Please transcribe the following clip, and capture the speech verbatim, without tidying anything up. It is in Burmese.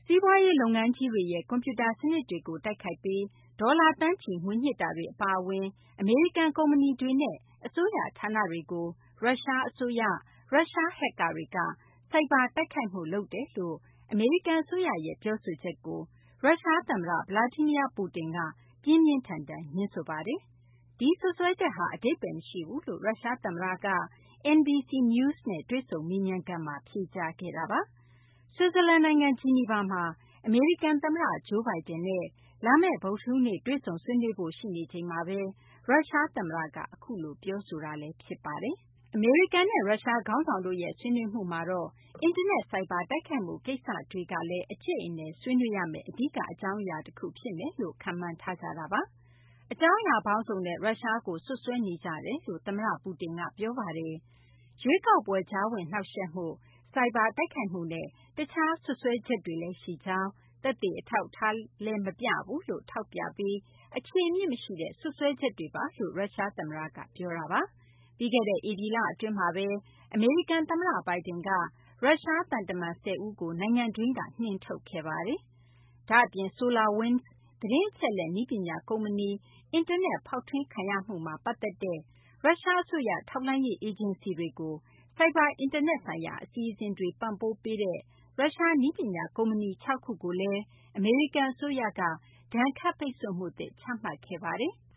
စီးပွားရေးလုပ်ငန်းကြီးတွေရဲ့ကွန်ပျူတာစနစ်တွေကိုတိုက်ခိုက်ပြီးဒေါ်လာသန်းချီငွေညှစ်တာတွေအပါအဝင်အမေရိကန်ကုမ္ပဏီတွေနဲ့အစိုးရဌာနတွေကိုရုရှားအစိုးရရုရှားဟက်ကာတွေကစိုက်ဘာတိုက်ခိုက်မှုလုပ်တယ်လို့အမေရိကန်အစိုးရရဲ့ပြောဆိုချက်ကိုရုရှားသမ္မတဗလာဒီမီယာပူတင်ကပြင်းပြင်းထန်ထန်ငြင်းဆိုပါတယ်။ဒီစွပ်စွဲချက်ဟာအဓိပ္ပါယ်မရှိဘူးလို့ရုရှားသမ္မတက အန် ဘီ စီ News နဲ့တွေ့ဆုံမေးမြန်းခန်းမှာဖြေကြားခဲ့တာပါ။ဆွစ်ဇာလန်နိုင်ငံဂျီနီဗာမှာအမေရိကန်သမ္မတ Joe Biden နဲ့လာမယ့်ဗုဒ္ဓဟူးနေ့တွေ့ဆုံဆွေးနွေးဖို့ရှိနေချိန်မှာပဲရုရှားသမ္မတကအခုလိုပြောဆိုတာလည်းဖြစ်ပါတယ်။အမေရိကန်နဲ့ရုရှားခေါင်းဆောင်တို့ရဲ့ဆွေးနွေးမှုမှာတော့အင်တာနက်ဆိုက်ဘာတိုက်ခိုက်မှုကိစ္စတွေကလည်းအကျိတ်အနယ်ဆွေးနွေးရမယ့်အဓိကအကြောင်းအရာတခုဖြစ်မယ်လို့ခန့်မှန်းထားကြတာပါ။အကြောင်းအရာပေါင်းစုံနဲ့ရုရှားကိုစွပ်စွဲနေကြတယ်လို့သမ္မတပူတင်ကပြောပါတယ်။ရွေးကောက်ပွဲကြားဝင်နှောင့်ယှက်မှု၊ဆိုက်ဘာတိုက်ခိုက်မှုနဲ့တခြားစွပ်စွဲချက်တွေလည်းရှိကြောင်းသက်သေအထောက်အထားလည်းမပြဘူးလို့ထောက်ပြပြီးအခြေအမြစ်မရှိတဲ့စွပ်စွဲချက်တွေပါလို့ရုရှားသမ္မတကပြောတာပါ။ပြီးခဲ့တဲ့ဧပြီလအတွင်းမှာပဲအမေရိကန်သမ္မတ Biden ကရုရှားသံတမန်၁၀ဦးကိုနိုင်ငံတွင်းကနှင်ထုတ်ခဲ့ပါတယ်။ဒါ့အပြင် SolarWinds သတင်းအချက်အလက်နည်းပညာကုမ္ပဏီအင်တာနက်ဖောက်ထွင်းခံရမှုမှာပတ်သက်တဲ့ရုရှားအစိုးရထောက်လှမ်းရေးအေဂျင်စီတွေကိုဆိုက်ဘာအင်တာနက်ဆိုင်ရာအစီအစဉ်တွေပံ့ပိုးပေးတဲ့ရုရှားနည်းပညာကုမ္ပဏီ၆ခုကိုလည်းအမေရိကန်အစိုးရကဒဏ်ခတ်ပိတ်ဆို့မှုသစ်ချမှတ်ခဲ့ပါတယ်။